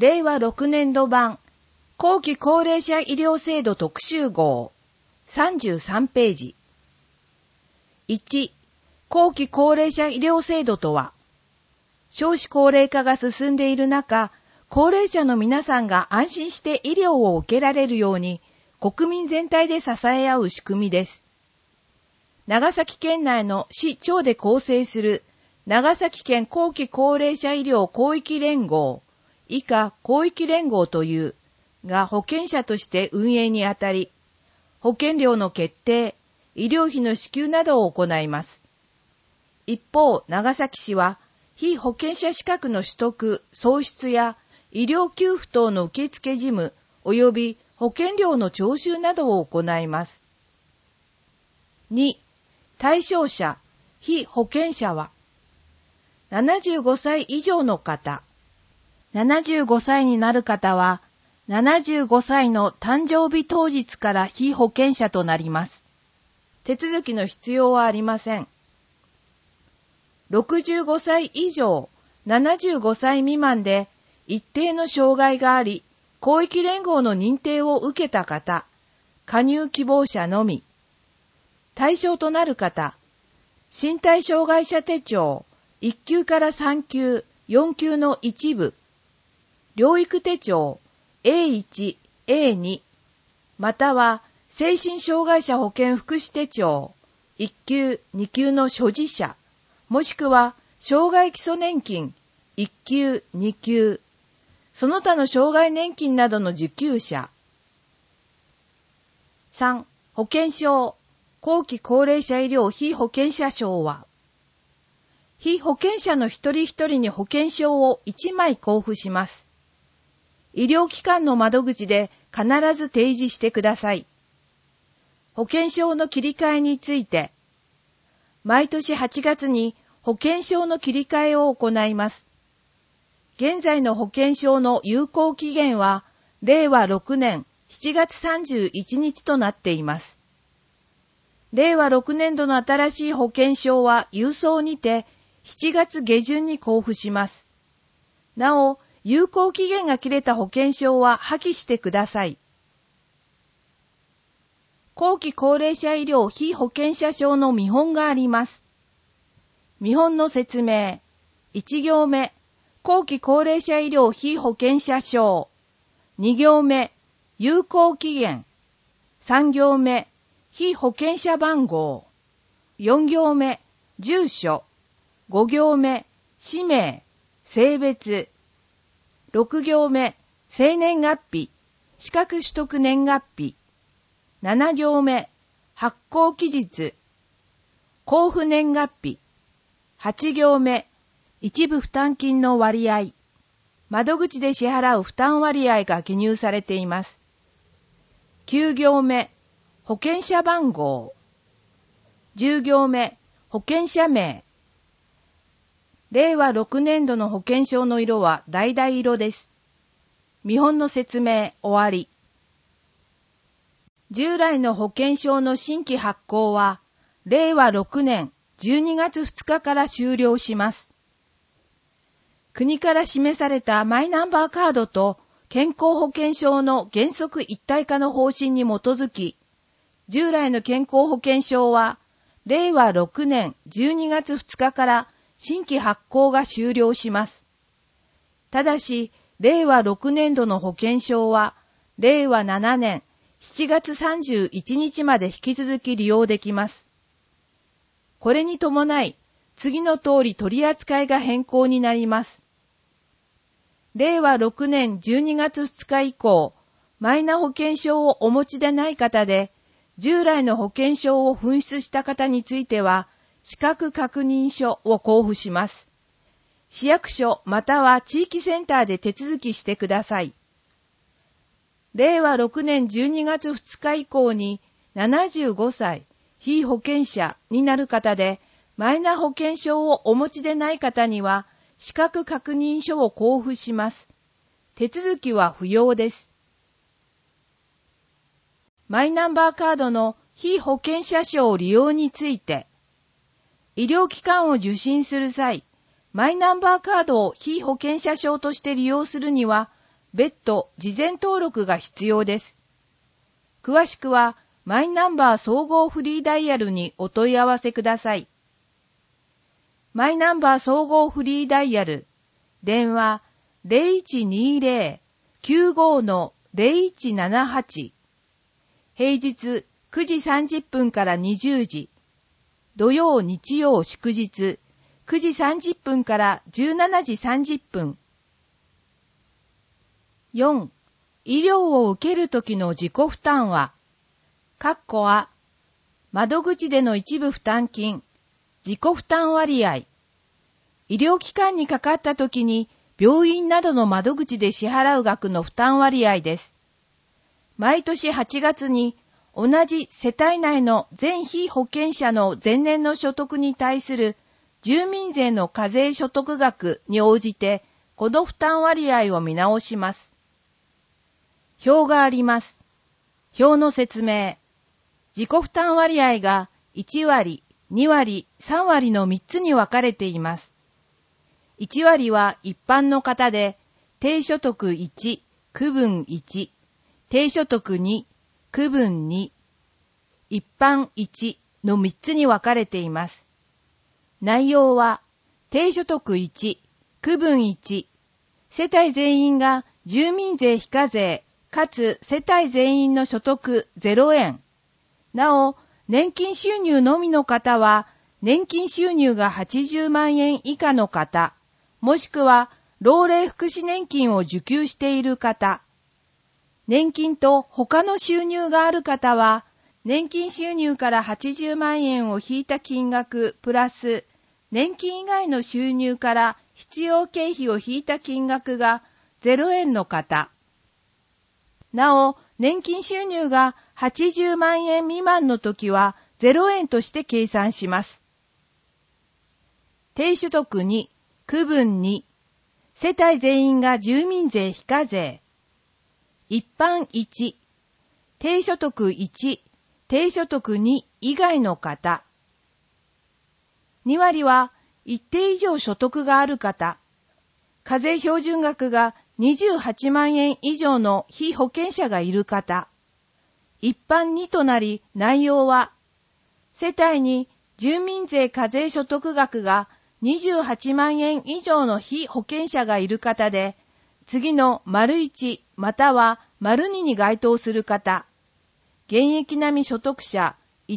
令和6年度版後期高齢者医療制度特集号33ページ。1、後期高齢者医療制度とは、少子高齢化が進んでいる中、高齢者の皆さんが安心して医療を受けられるように、国民全体で支え合う仕組みです。長崎県内の市町で構成する長崎県後期高齢者医療広域連合、以下広域連合というが保険者として運営にあたり、保険料の決定、医療費の支給などを行います。一方、長崎市は被保険者資格の取得、創出や医療給付等の受付事務及び保険料の徴収などを行います。2、対象者、被保険者は、75歳以上の方。75歳になる方は、75歳の誕生日当日から被保険者となります。手続きの必要はありません。65歳以上、75歳未満で一定の障害があり、広域連合の認定を受けた方、加入希望者のみ。対象となる方、身体障害者手帳、1級から3級、4級の一部、療育手帳、A1、A2、または精神障害者保険福祉手帳、1級、2級の所持者、もしくは障害基礎年金、1級、2級、その他の障害年金などの受給者。3、保険証、後期高齢者医療被保険者証は、被保険者の一人一人に保険証を1枚交付します。医療機関の窓口で必ず提示してください。保険証の切り替えについて、毎年8月に保険証の切り替えを行います。現在の保険証の有効期限は、令和6年7月31日となっています。令和6年度の新しい保険証は郵送にて7月下旬に交付します。なお、有効期限が切れた保険証は破棄してください。後期高齢者医療被保険者証の見本があります。見本の説明。1行目、後期高齢者医療被保険者証。2行目、有効期限。3行目、被保険者番号。4行目、住所。5行目、氏名、性別。6行目、生年月日、資格取得年月日。7行目、発行期日、交付年月日。8行目、一部負担金の割合。窓口で支払う負担割合が記入されています。9行目、保険者番号。10行目、保険者名。令和6年度の保険証の色は橙色です。見本の説明終わり。従来の保険証の新規発行は、令和6年12月2日から終了します。国から示されたマイナンバーカードと健康保険証の原則一体化の方針に基づき、従来の健康保険証は、令和6年12月2日から新規発行が終了します。ただし、令和6年度の保険証は、令和7年7月31日まで引き続き利用できます。これに伴い、次の通り取り扱いが変更になります。令和6年12月2日以降、マイナ保険証をお持ちでない方で、従来の保険証を紛失した方については、資格確認書を交付します。市役所または地域センターで手続きしてください。令和6年12月2日以降に75歳、被保険者になる方で、マイナ保険証をお持ちでない方には、資格確認書を交付します。手続きは不要です。マイナンバーカードの被保険者証利用について、医療機関を受診する際、マイナンバーカードを被保険者証として利用するには、 別途事前登録が必要です。詳しくはマイナンバー総合フリーダイヤルにお問い合わせください。マイナンバー総合フリーダイヤル、電話 0120-95-0178、平日9時30分から20時、土曜日曜祝日9時30分から17時30分。4. 医療を受けるときの自己負担は、窓口での一部負担金、自己負担割合、医療機関にかかったときに病院などの窓口で支払う額の負担割合です。毎年8月に同じ世帯内の全被保険者の前年の所得に対する住民税の課税所得額に応じてこの負担割合を見直します。表があります。表の説明。自己負担割合が1割、2割、3割の3つに分かれています。1割は一般の方で、低所得1、区分1、低所得2、区分2、一般1の3つに分かれています。内容は、低所得1、区分1、世帯全員が住民税非課税、かつ世帯全員の所得0円。なお、年金収入のみの方は、年金収入が80万円以下の方、もしくは老齢福祉年金を受給している方、年金と他の収入がある方は、年金収入から80万円を引いた金額プラス、年金以外の収入から必要経費を引いた金額が0円の方。なお、年金収入が80万円未満の時は0円として計算します。低所得2、区分2、世帯全員が住民税非課税。一般1、低所得1、低所得2以外の方。2割は一定以上所得がある方。課税標準額が28万円以上の被保険者がいる方。一般2となり、内容は、世帯に住民税課税所得額が28万円以上の被保険者がいる方で、次の丸1または丸2に該当する方、現役並み所得者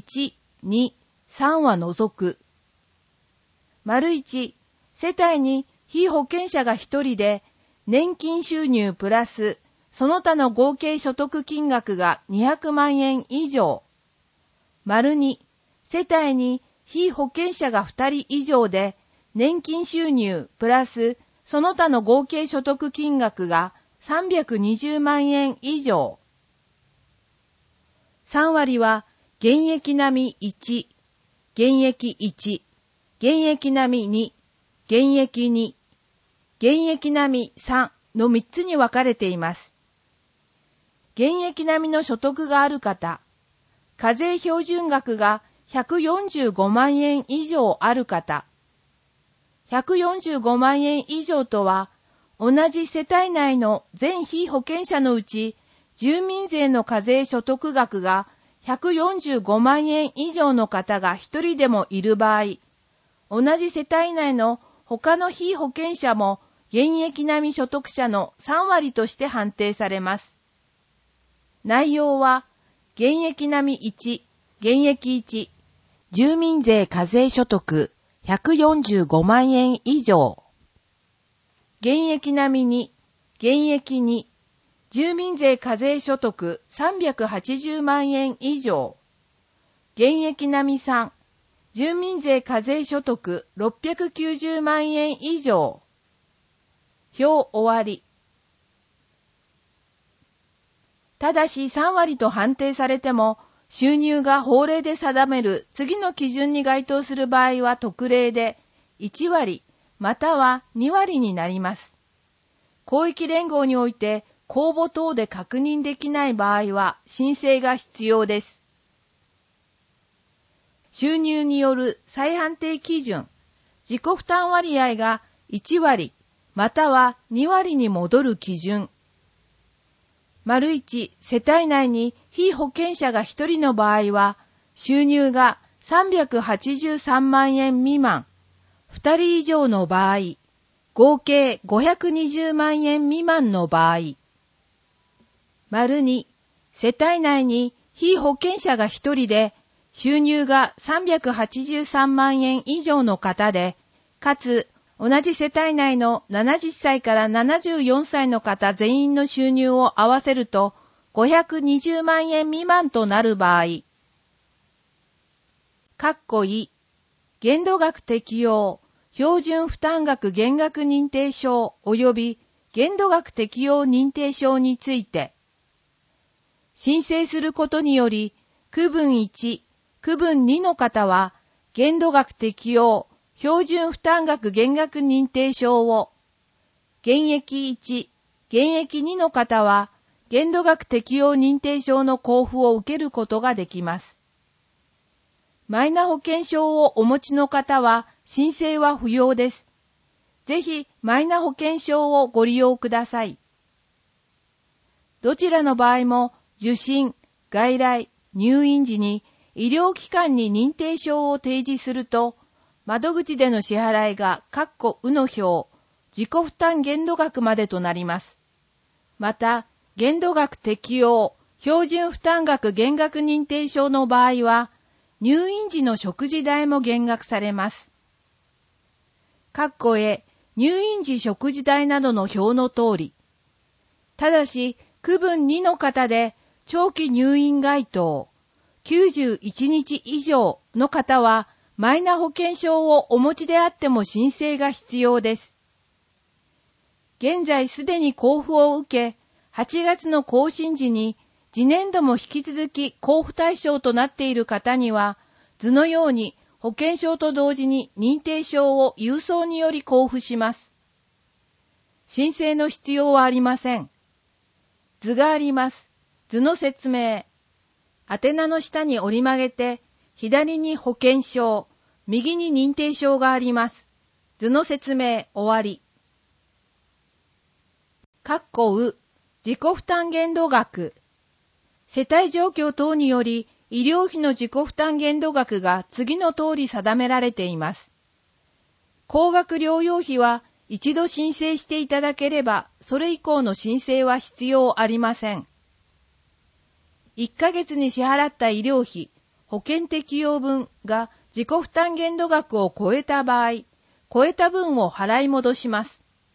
1、2、3は除く。丸1、世帯に被保険者が1人で、年金収入プラス、その他の合計所得金額が200万円以上。丸2、世帯に被保険者が2人以上で、年金収入プラス、その他の合計所得金額が320万円以上。3割は、現役並み1、現役1、現役並み2、現役2、現役並み3の3つに分かれています。現役並みの所得がある方、課税標準額が145万円以上ある方、145万円以上とは、同じ世帯内の全被保険者のうち、住民税の課税所得額が145万円以上の方が1人でもいる場合、同じ世帯内の他の被保険者も現役並み所得者の3割として判定されます。内容は、現役並み1、現役1、住民税課税所得145万円以上。現役並み2、現役2、住民税課税所得380万円以上。現役並み3、住民税課税所得690万円以上。表終わり。ただし3割と判定されても、収入が法令で定める次の基準に該当する場合は特例で1割または2割になります。広域連合において公募等で確認できない場合は申請が必要です。収入による再判定基準、自己負担割合が1割または2割に戻る基準、 1、世帯内に被保険者が1人の場合は、収入が383万円未満、2人以上の場合、合計520万円未満の場合。2、世帯内に被保険者が1人で、収入が383万円以上の方で、かつ同じ世帯内の70歳から74歳の方全員の収入を合わせると520万円未満となる場合。限度額適用、標準負担額減額認定証及び限度額適用認定証について、申請することにより、区分1、区分2の方は、限度額適用、標準負担額減額認定証を、現役1、現役2の方は、限度額適用認定証の交付を受けることができます。マイナ保険証をお持ちの方は、申請は不要です。ぜひ、マイナ保険証をご利用ください。どちらの場合も、受診、外来、入院時に医療機関に認定証を提示すると、窓口での支払いが（うの表、自己負担限度額までとなります。また、限度額適用、標準負担額減額認定証の場合は、入院時の食事代も減額されます。入院時食事代などの表の通り。ただし、区分2の方で、長期入院該当、91日以上の方は、マイナ保険証をお持ちであっても申請が必要です。現在すでに交付を受け、8月の更新時に、次年度も引き続き交付対象となっている方には、図のように保険証と同時に認定証を郵送により交付します。申請の必要はありません。図があります。図の説明。宛名の下に折り曲げて、左に保険証、右に認定証があります。図の説明終わり。自己負担限度額。世帯状況等により、医療費の自己負担限度額が次の通り定められています。高額療養費は一度申請していただければ、それ以降の申請は必要ありません。1ヶ月に支払った医療費、保険適用分が自己負担限度額を超えた場合、超えた分を払い戻します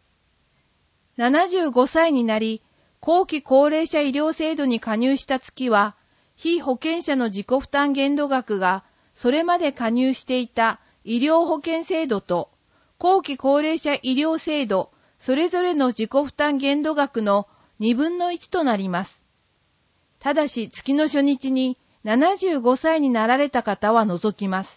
。75歳になり、後期高齢者医療制度に加入した月は、被保険者の自己負担限度額が、それまで加入していた医療保険制度と、後期高齢者医療制度、それぞれの自己負担限度額の2分の1となります。ただし、月の初日に75歳になられた方は除きます。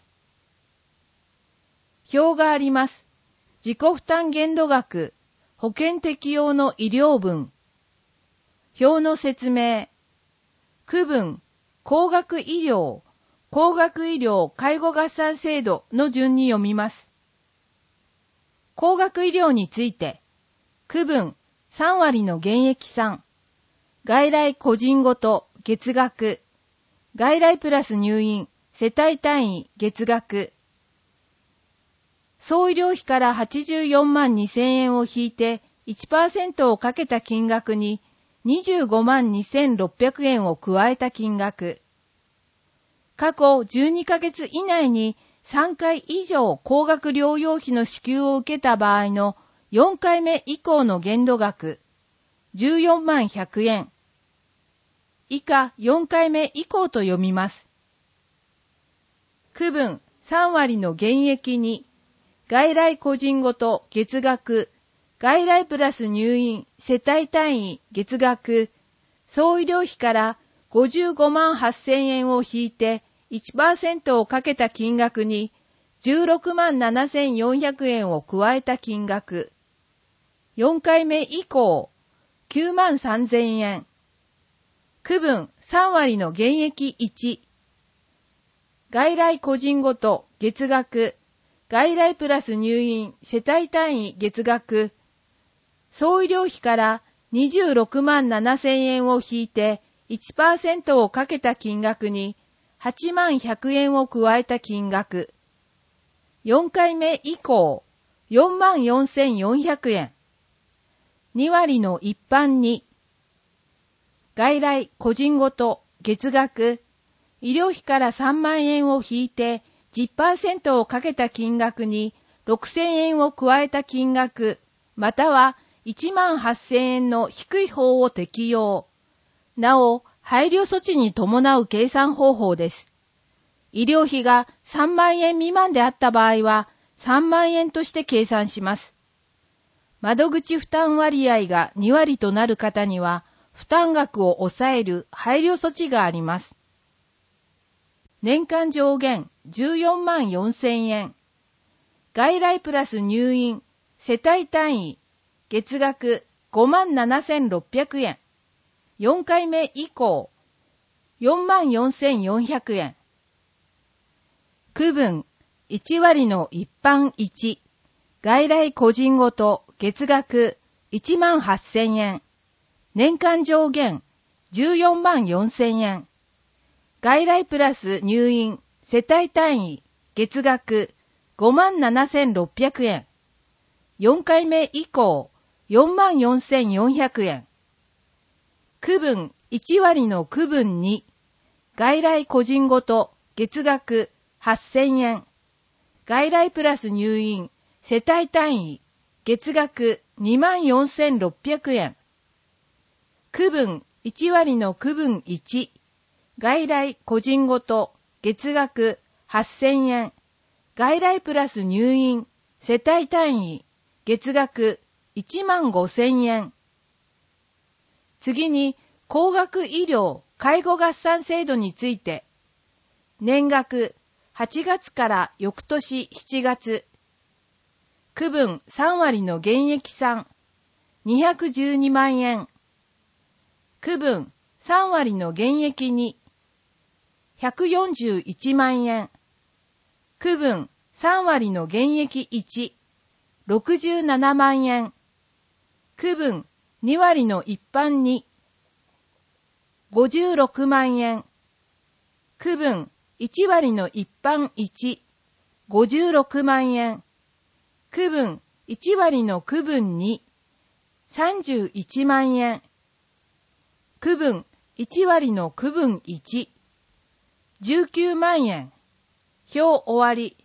表があります。自己負担限度額、保険適用の医療分。表の説明。区分、高額医療、介護合算制度の順に読みます。高額医療について、区分、3割の現役3、外来個人ごと月額、外来プラス入院、世帯単位月額、総医療費から84万2000円を引いて 1% をかけた金額に25万2600円を加えた金額。過去12ヶ月以内に3回以上高額療養費の支給を受けた場合の4回目以降の限度額、14万100円。以下4回目以降と読みます。区分3割の現役に、外来個人ごと月額、外来プラス入院、世帯単位月額、総医療費から55万8000円を引いて 1% をかけた金額に16万7400円を加えた金額。4回目以降、9万3000円。区分3割の現役1。外来個人ごと月額、外来プラス入院、世帯単位月額、総医療費から 26万7000円を引いて 1% をかけた金額に8万100円を加えた金額。4回目以降、4万4400円。2割の一般に、外来個人ごと月額、医療費から3万円を引いて 10% をかけた金額に6000円を加えた金額、または1万8000円の低い方を適用。なお、配慮措置に伴う計算方法です。医療費が3万円未満であった場合は3万円として計算します。窓口負担割合が2割となる方には負担額を抑える配慮措置があります。年間上限14万4000円。外来プラス入院、世帯単位、月額5万7600円。4回目以降、4万4400円。区分、1割の一般1、外来個人ごと月額1万8000円。年間上限14万4000円。外来プラス入院、世帯単位、月額5万7600円。4回目以降、4万4400円。区分1割の区分2、外来個人ごと月額8000円。外来プラス入院、世帯単位、月額2万4600円。区分1割の区分1、外来個人ごと月額8000円。外来プラス入院、世帯単位、月額1万5000円。次に、高額医療介護合算制度について、年額8月から翌年7月、区分3割の現役産、212万円。区分3割の現役2、141万円。区分3割の現役1、67万円。区分2割の一般2、56万円。区分1割の一般1、56万円。区分1割の区分2、31万円。区分1割の区分1、19万円。表終わり。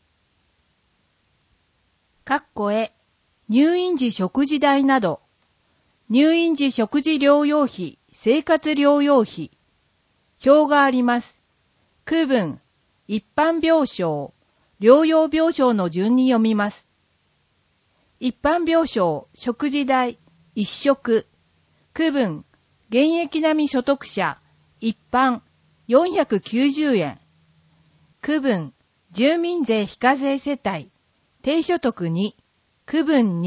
括弧へ、入院時食事代など、入院時食事療養費、生活療養費、表があります。区分、一般病床、療養病床の順に読みます。一般病床、食事代、一食、区分、現役並み所得者、一般、490円。区分、住民税非課税世帯、低所得2、区分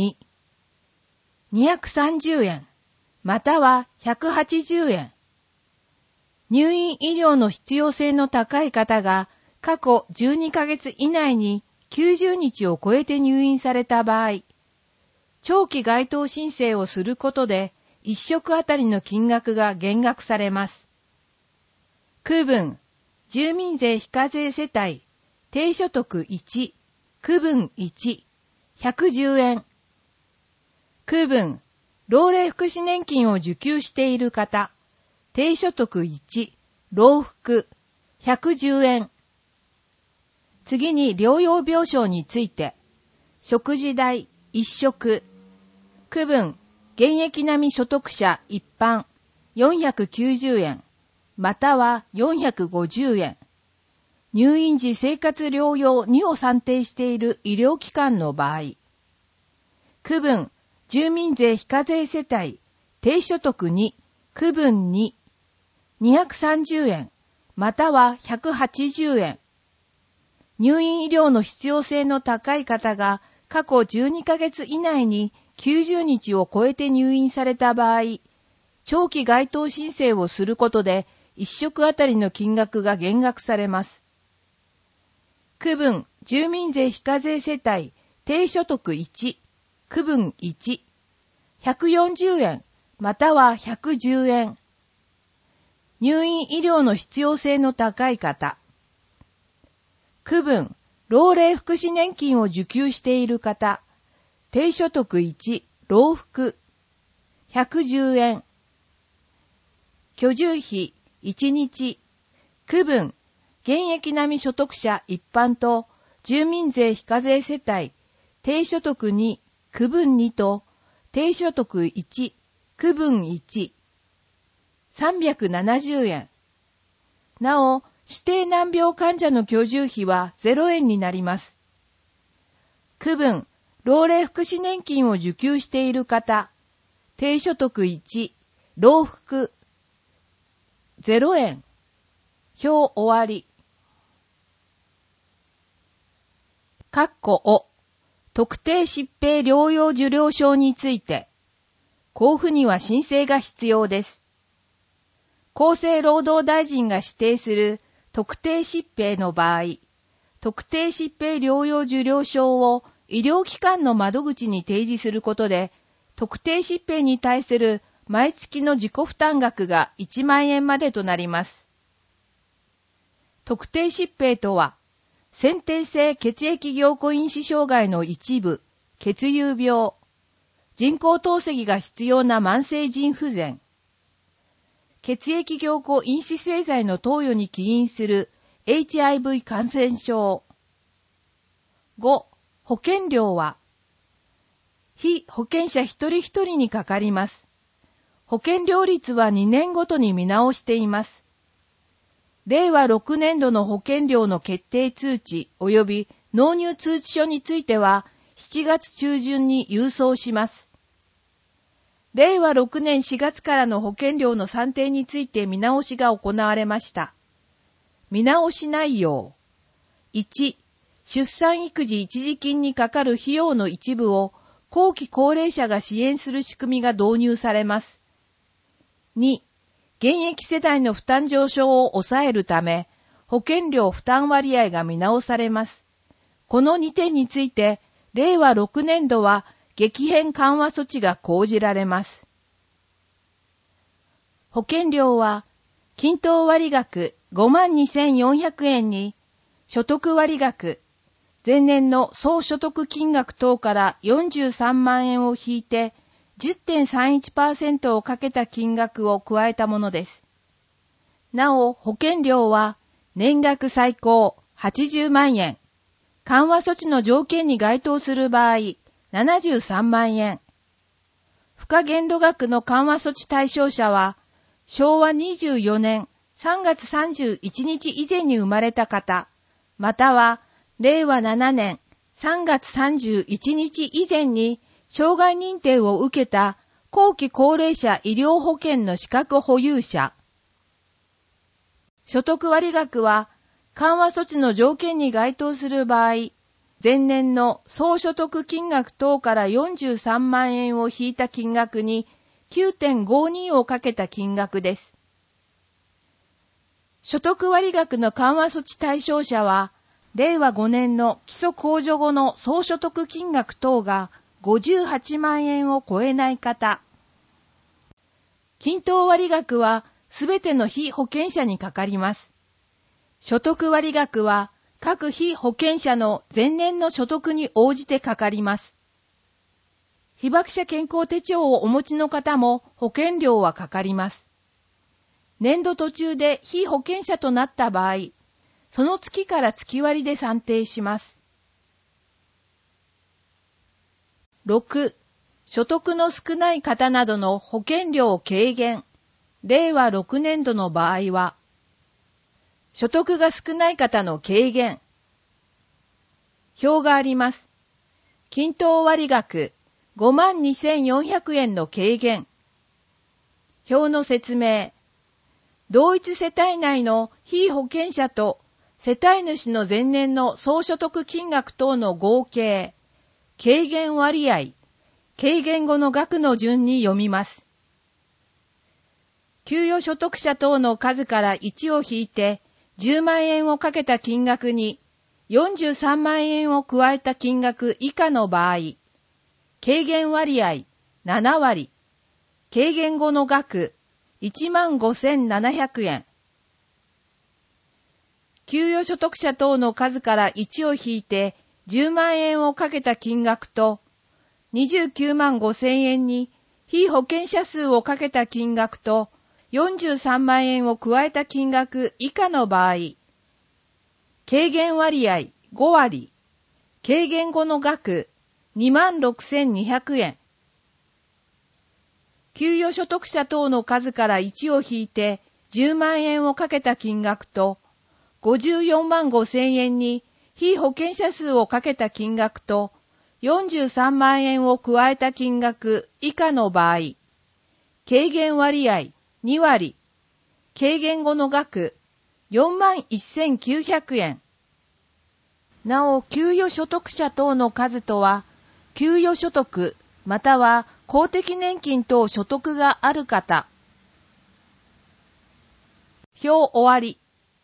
2、230円、または180円。入院医療の必要性の高い方が過去12ヶ月以内に90日を超えて入院された場合、長期該当申請をすることで1食あたりの金額が減額されます。区分、住民税非課税世帯、低所得1、区分1、110円。区分、老齢福祉年金を受給している方、低所得1、老福、110円。次に療養病床について、食事代1食、区分、現役並み所得者一般、490円、または450円。入院時生活療養2を算定している医療機関の場合、区分、住民税非課税世帯、低所得2、区分2、230円、または180円。入院医療の必要性の高い方が過去12ヶ月以内に90日を超えて入院された場合、長期該当申請をすることで1食あたりの金額が減額されます。区分、住民税非課税世帯、低所得1、区分1、140円、 または110円。入院医療の必要性の高い方。区分、老齢福祉年金を受給している方。低所得1、老福。110円。居住費1日。区分、現役並み所得者一般と住民税非課税世帯。低所得2、区分2と低所得1、区分1。370円。なお、指定難病患者の居住費は0円になります。区分、老齢福祉年金を受給している方、低所得1、老福、0円。表終わり。お、特定疾病療養受領証について、交付には申請が必要です。厚生労働大臣が指定する特定疾病の場合、特定疾病療養受領証を医療機関の窓口に提示することで、特定疾病に対する毎月の自己負担額が1万円までとなります。特定疾病とは、先天性血液凝固因子障害の一部、血友病、人工透析が必要な慢性腎不全、血液凝固因子製剤の投与に起因する HIV 感染症。5、保険料は、被保険者一人一人にかかります。保険料率は2年ごとに見直しています。令和6年度の保険料の決定通知及び納入通知書については7月中旬に郵送します。令和6年4月からの保険料の算定について見直しが行われました。見直し内容。1、出産育児一時金にかかる費用の一部を後期高齢者が支援する仕組みが導入されます。2、現役世代の負担上昇を抑えるため、保険料負担割合が見直されます。この2点について、令和6年度は激変緩和措置が講じられます。保険料は、均等割額52,400円に、所得割額、前年の総所得金額等から43万円を引いて、10.31% をかけた金額を加えたものです。なお、保険料は、年額最高80万円、緩和措置の条件に該当する場合、73万円。付加限度額の緩和措置対象者は、昭和24年3月31日以前に生まれた方、または、令和7年3月31日以前に、障害認定を受けた後期高齢者医療保険の資格保有者。所得割額は、緩和措置の条件に該当する場合、前年の総所得金額等から43万円を引いた金額に 9.52 をかけた金額です。所得割額の緩和措置対象者は、令和5年の基礎控除後の総所得金額等が58万円を超えない方。均等割額はすべての被保険者にかかります。所得割額は各被保険者の前年の所得に応じてかかります。被爆者健康手帳をお持ちの方も保険料はかかります。年度途中で被保険者となった場合、その月から月割で算定します。6、所得の少ない方などの保険料軽減。令和6年度の場合は、所得が少ない方の軽減。表があります。均等割額52,400円の軽減。表の説明。同一世帯内の被保険者と世帯主の前年の総所得金額等の合計、軽減割合、軽減後の額の順に読みます。給与所得者等の数から1を引いて10万円をかけた金額に43万円を加えた金額以下の場合、軽減割合7割、 軽減後の額、15,700 円。給与所得者等の数から1を引いて10万円をかけた金額と、29万5千円に被保険者数をかけた金額と、43万円を加えた金額以下の場合、軽減割合5割、軽減後の額 26,200 円。給与所得者等の数から1を引いて10万円をかけた金額と、54万5千円に被保険者数をかけた金額と、43万円を加えた金額以下の場合、軽減割合2割、軽減後の額 41,900 円。なお、給与所得者等の数とは、給与所得または公的年金等所得がある方。表終わり。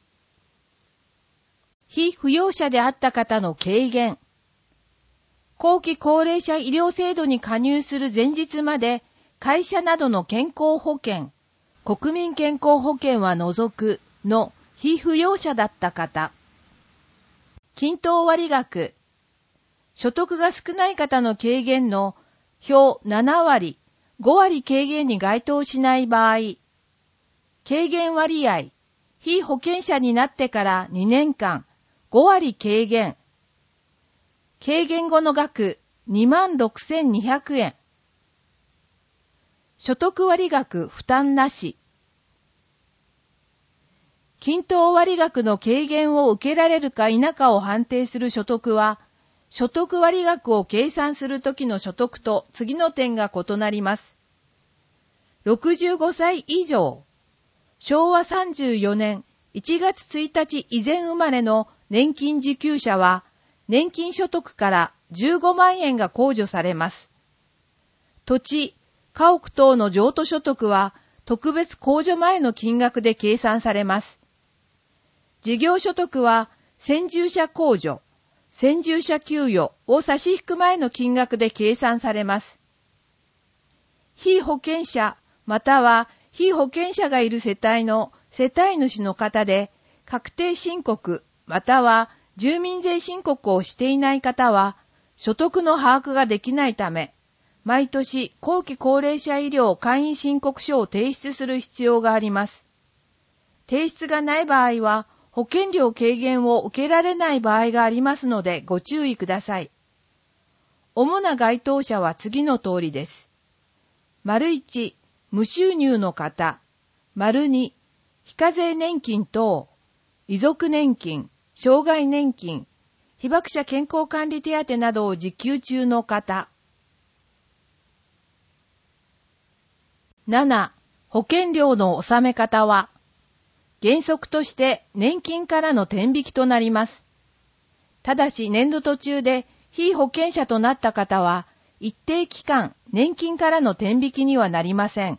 被扶養者であった方の軽減。後期高齢者医療制度に加入する前日まで、会社などの健康保険、国民健康保険は除くの被扶養者だった方。均等割額。所得が少ない方の軽減の表7割、5割軽減に該当しない場合、軽減割合、被保険者になってから2年間、5割軽減。軽減後の額 26,200 円。所得割額負担なし。均等割額の軽減を受けられるか否かを判定する所得は、所得割額を計算するときの所得と次の点が異なります。65歳以上、昭和34年1月1日以前生まれの年金受給者は、年金所得から15万円が控除されます。土地、家屋等の譲渡所得は特別控除前の金額で計算されます。事業所得は先住者控除、先住者給与を差し引く前の金額で計算されます。被保険者または被保険者がいる世帯の世帯主の方で、確定申告または住民税申告をしていない方は、所得の把握ができないため、毎年後期高齢者医療簡易申告書を提出する必要があります。提出がない場合は、保険料軽減を受けられない場合がありますのでご注意ください。主な該当者は次の通りです。1、無収入の方。2、非課税年金等、遺族年金、障害年金、被爆者健康管理手当などを受給中の方。7、保険料の納め方は、原則として年金からの転引きとなります。ただし年度途中で被保険者となった方は、一定期間年金からの転引きにはなりません。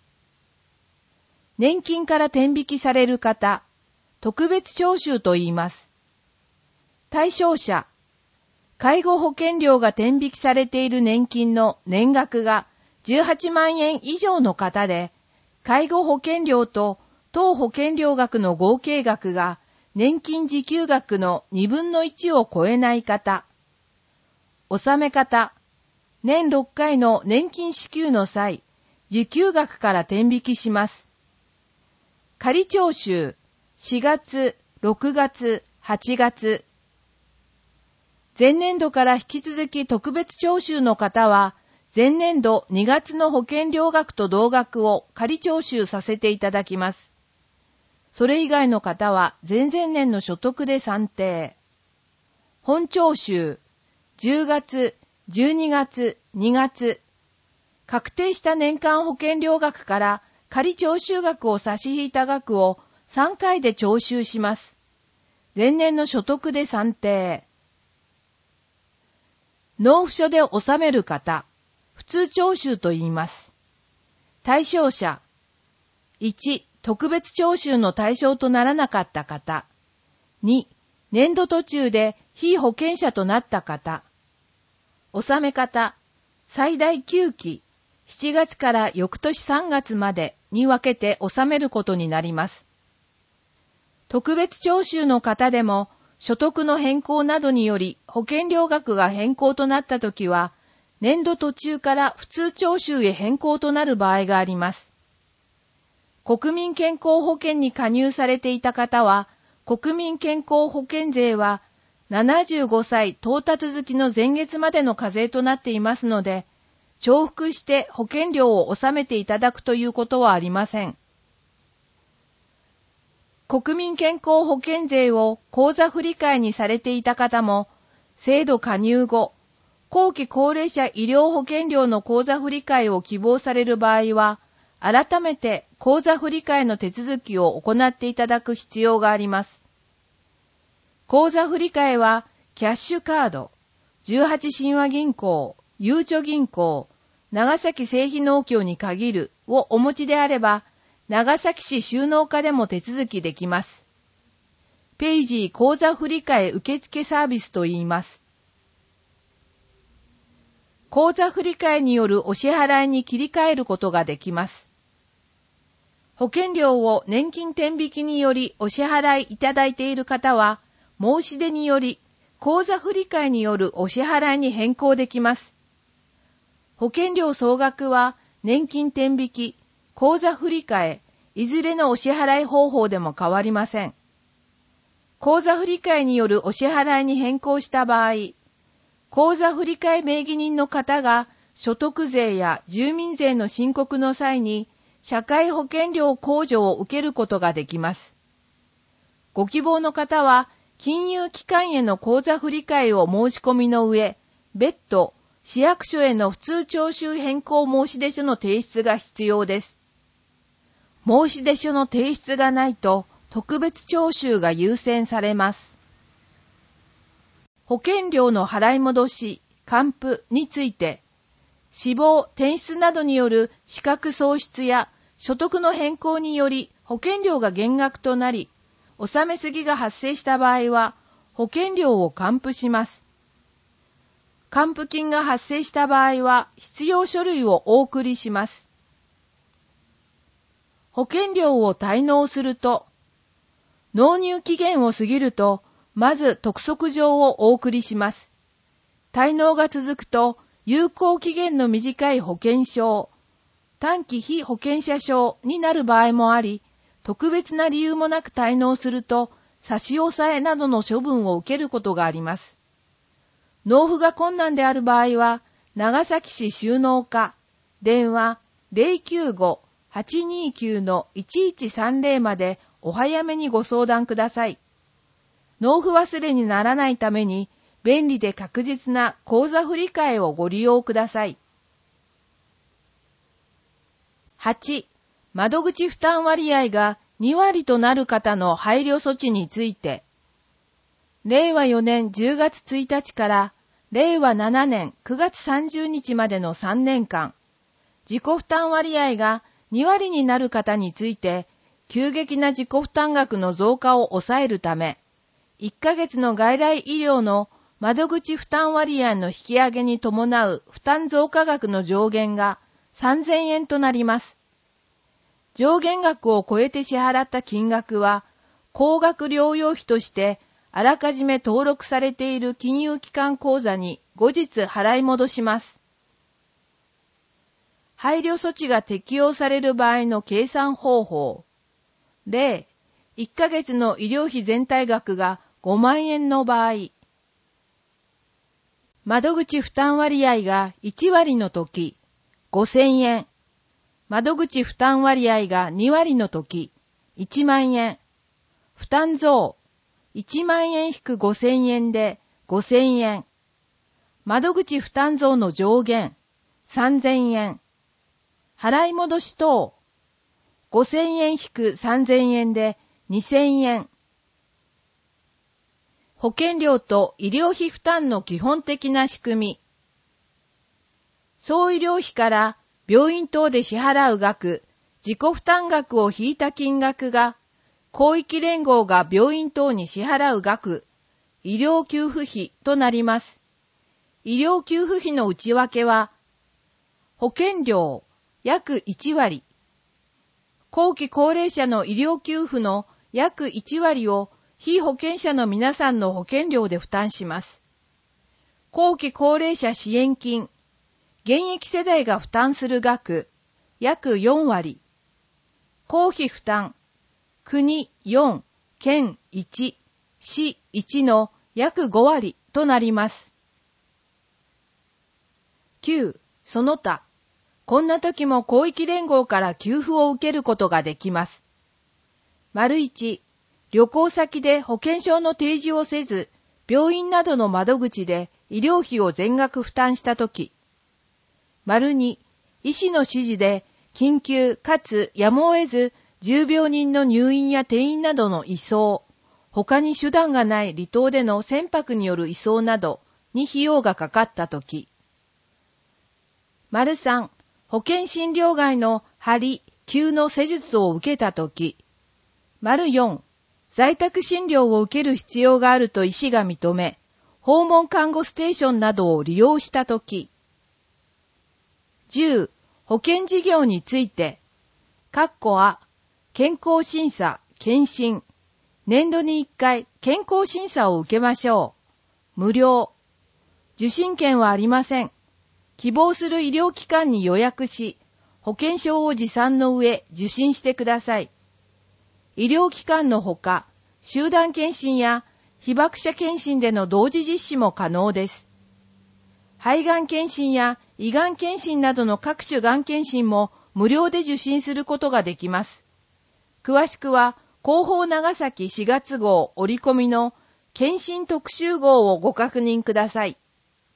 年金から転引きされる方、特別徴収と言います。対象者、介護保険料が転引きされている年金の年額が18万円以上の方で、介護保険料と当保険料額の合計額が年金受給額の2分の1を超えない方。納め方。年6回の年金支給の際、受給額から転引きします。仮徴収。4月、6月、8月。前年度から引き続き特別徴収の方は、前年度2月の保険料額と同額を仮徴収させていただきます。それ以外の方は前々年の所得で算定。本徴収、10月、12月、2月。確定した年間保険料額から仮徴収額を差し引いた額を3回で徴収します。前年の所得で算定。納付書で納める方、普通徴収と言います。対象者、1、特別徴収の対象とならなかった方。2、年度途中で被保険者となった方。納め方、最大9期、 7月から翌年3月までに分けて納めることになります。特別徴収の方でも所得の変更などにより保険料額が変更となったときは、年度途中から普通徴収へ変更となる場合があります。国民健康保険に加入されていた方は、国民健康保険税は75歳到達月の前月までの課税となっていますので、重複して保険料を納めていただくということはありません。国民健康保険税を口座振替にされていた方も、制度加入後、後期高齢者医療保険料の口座振替を希望される場合は、改めて口座振替の手続きを行っていただく必要があります。口座振替は、キャッシュカード、18親和銀行、ゆうちょ銀行、長崎製費農協に限るをお持ちであれば、長崎市収納課でも手続きできます。ペイジー口座振替受付サービスと言います。口座振替によるお支払いに切り替えることができます。保険料を年金天引きによりお支払いいただいている方は、申し出により口座振替によるお支払いに変更できます。保険料総額は年金天引き、口座振替、いずれのお支払い方法でも変わりません。口座振替によるお支払いに変更した場合、口座振替名義人の方が所得税や住民税の申告の際に社会保険料控除を受けることができます。ご希望の方は金融機関への口座振替を申し込みの上、別途市役所への普通徴収変更申出書の提出が必要です。申出書の提出がないと特別徴収が優先されます。保険料の払い戻し、還付について、死亡、転出などによる資格喪失や所得の変更により保険料が減額となり、納めすぎが発生した場合は保険料を還付します。還付金が発生した場合は必要書類をお送りします。保険料を滞納すると、納入期限を過ぎると、まず督促状をお送りします。滞納が続くと、有効期限の短い保険証、短期被保険者証になる場合もあり、特別な理由もなく滞納すると、差し押さえなどの処分を受けることがあります。納付が困難である場合は、長崎市収納課、電話 095-829-1130 までお早めにご相談ください。納付忘れにならないために、便利で確実な口座振替をご利用ください。8、窓口負担割合が2割となる方の配慮措置について、令和4年10月1日から令和7年9月30日までの3年間、自己負担割合が2割になる方について、急激な自己負担額の増加を抑えるため、1ヶ月の外来医療の窓口負担割合の引き上げに伴う負担増加額の上限が3000円となります。上限額を超えて支払った金額は、高額療養費としてあらかじめ登録されている金融機関口座に後日払い戻します。配慮措置が適用される場合の計算方法。例、1ヶ月の医療費全体額が5万円の場合、窓口負担割合が1割のとき、5000円。窓口負担割合が2割のとき、1万円。負担増。1万円引く5000円で5000円。窓口負担増の上限、3000円。払い戻し等。5000円引く3000円で2000円。保険料と医療費負担の基本的な仕組み。総医療費から病院等で支払う額、自己負担額を引いた金額が、広域連合が病院等に支払う額、医療給付費となります。医療給付費の内訳は、 保険料約1割。後期高齢者の医療給付の約1割を被保険者の皆さんの保険料で負担します。後期高齢者支援金、現役世代が負担する額、約4割。公費負担、国4、県1、市1の約5割となります。9、その他。こんな時も広域連合から給付を受けることができます。1、旅行先で保険証の提示をせず、病院などの窓口で医療費を全額負担したとき。2、医師の指示で緊急かつやむを得ず重病人の入院や転院などの移送、他に手段がない離島での船舶による移送などに費用がかかったとき。3、保険診療外の針、灸の施術を受けたとき。4、在宅診療を受ける必要があると医師が認め、訪問看護ステーションなどを利用したとき。10、保険事業について、健康審査、検診、年度に1回健康審査を受けましょう。無料。受診券はありません。希望する医療機関に予約し、保険証を持参の上受診してください。医療機関のほか、集団検診や被爆者検診での同時実施も可能です。肺がん検診や胃がん検診などの各種がん検診も無料で受診することができます。詳しくは、広報長崎4月号折り込みの検診特集号をご確認ください。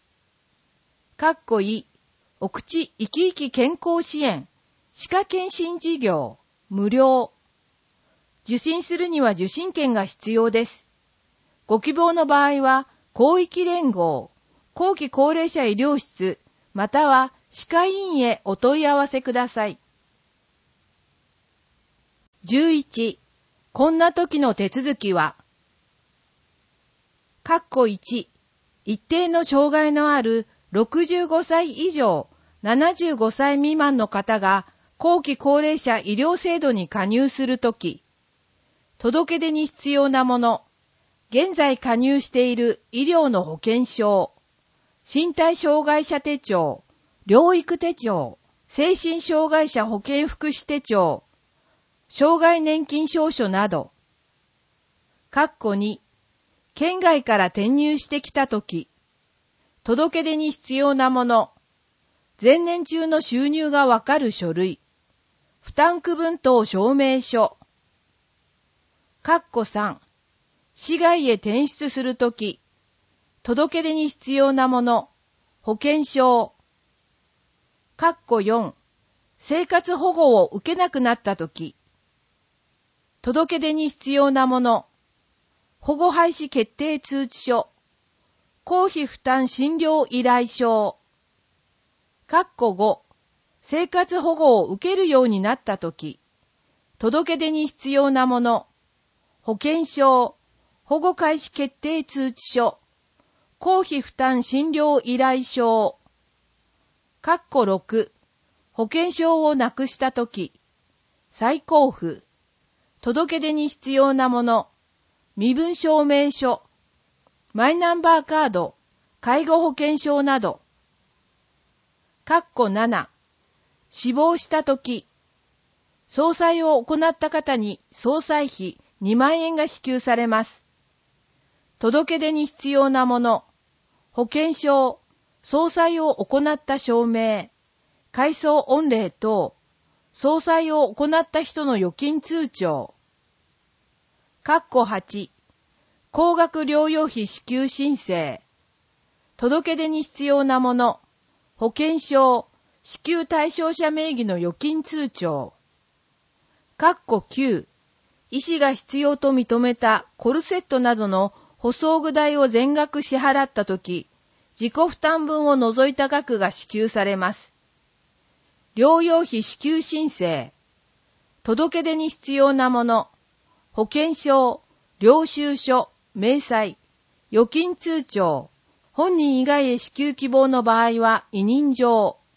お口生き生き健康支援、歯科検診事業、無料。受診するには受診券が必要です。ご希望の場合は、広域連合、後期高齢者医療室、または歯科医院へお問い合わせください。11、こんな時の手続きは、1、一定の障害のある65歳以上、75歳未満の方が後期高齢者医療制度に加入するとき、届け出に必要なもの、現在加入している医療の保険証、身体障害者手帳、療育手帳、精神障害者保健福祉手帳、障害年金証書など。2、県外から転入してきたとき、届け出に必要なもの、前年中の収入がわかる書類、負担区分等証明書。3、市外へ転出するとき、届け出に必要なもの、保険証。4、生活保護を受けなくなったとき、届け出に必要なもの、保護廃止決定通知書、公費負担診療依頼書。5、生活保護を受けるようになったとき、届け出に必要なもの、保険証、保護開始決定通知書、公費負担診療依頼書。6、保険証をなくしたとき、再交付、届け出に必要なもの、身分証明書、マイナンバーカード、介護保険証など。7、死亡したとき、葬祭を行った方に葬祭費2万円が支給されます。届け出に必要なもの、保険証、葬祭を行った証明、改葬御礼等、葬祭を行った人の預金通帳。8、高額療養費支給申請、届け出に必要なもの、保険証、支給対象者名義の預金通帳。9、医師が必要と認めたコルセットなどの補装具代を全額支払ったとき、自己負担分を除いた額が支給されます。療養費支給申請、届け出に必要なもの、保険証、領収書、明細、預金通帳、本人以外へ支給希望の場合は委任状、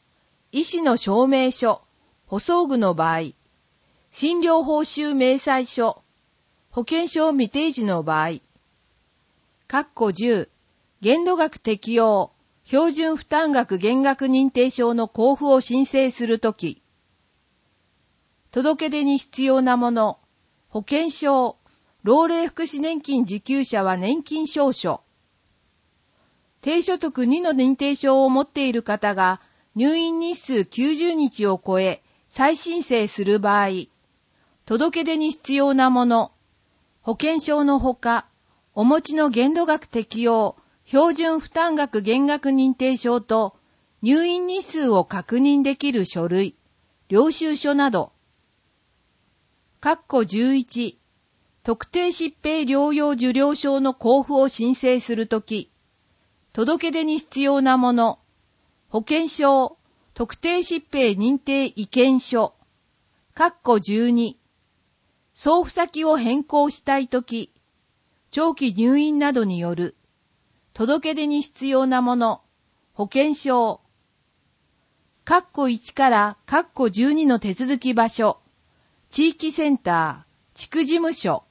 医師の証明書、補装具の場合、診療報酬明細書、保険証未提示の場合、10、限度額適用、標準負担額減額認定証の交付を申請するとき、届け出に必要なもの、保険証、老齢福祉年金受給者は年金証書、低所得2の認定証を持っている方が入院日数90日を超え再申請する場合、届け出に必要なもの、保険証のほか、お持ちの限度額適用、標準負担額減額認定証と入院日数を確認できる書類、領収書など、11、特定疾病療養受領証の交付を申請するとき、届け出に必要なもの、保険証、特定疾病認定意見書、12、送付先を変更したいとき、長期入院などによる、届け出に必要なもの、保険証、1から12の手続き場所、地域センター、地区事務所。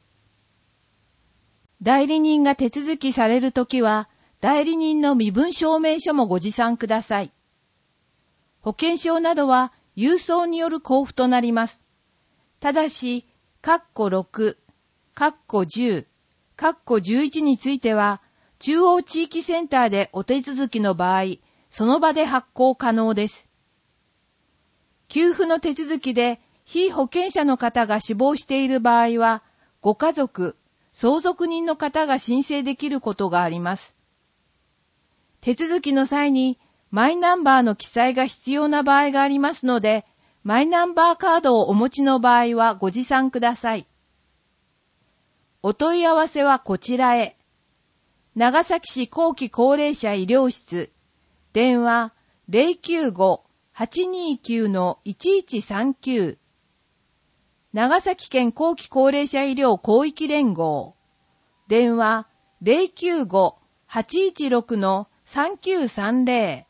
代理人が手続きされるときは、代理人の身分証明書もご持参ください。保険証などは郵送による交付となります。ただし、6、10、11については、中央地域センターでお手続きの場合、その場で発行可能です。給付の手続きで被保険者の方が死亡している場合は、ご家族、相続人の方が申請できることがあります。手続きの際にマイナンバーの記載が必要な場合がありますので、マイナンバーカードをお持ちの場合はご持参ください。お問い合わせはこちらへ。長崎市後期高齢者医療室、電話 095-829-1139 長崎県後期高齢者医療広域連合、電話 095-816-3930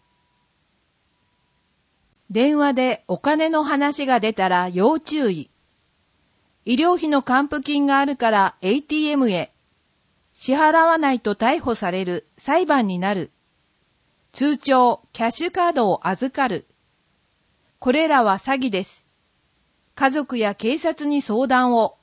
電話でお金の話が出たら要注意。医療費の還付金があるから ATM へ。支払わないと逮捕される、裁判になる。通帳、キャッシュカードを預かる。これらは詐欺です。家族や警察に相談を。